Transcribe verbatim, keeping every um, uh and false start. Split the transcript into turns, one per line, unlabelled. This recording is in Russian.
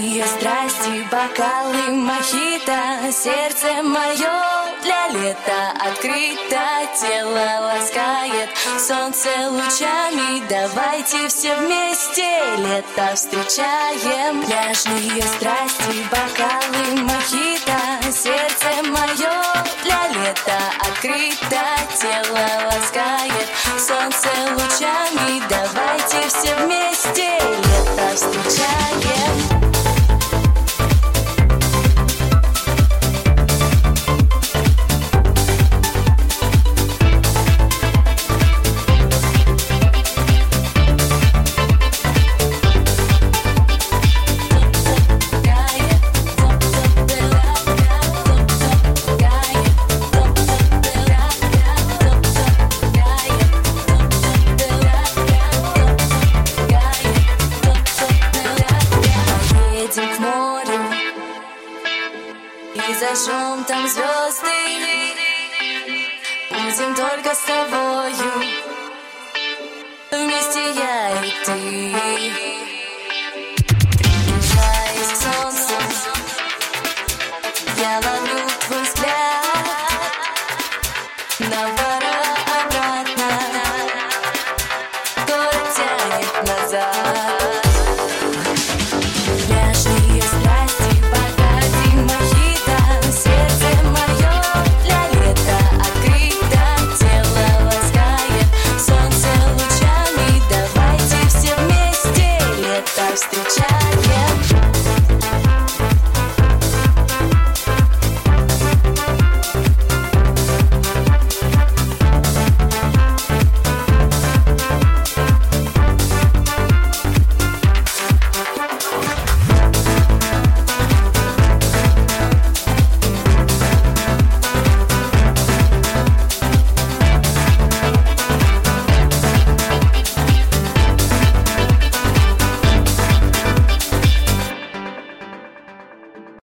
Пляжные страсти, бокалы, мохито, сердце мое для лета открыто, тело ласкает солнце лучами. Давайте все вместе лето встречаем. Пляжные страсти, бокалы, мохито, сердце мое для лета открыто, тело ласкает солнце лучами. Давайте все вместе лето встречаем. К морю и зажжем там звезды. Будем только с тобою, вместе я и ты. Приближаясь к солнцу, я ловлю твой взгляд. Нам пора обратно, город тянет назад. Встречай.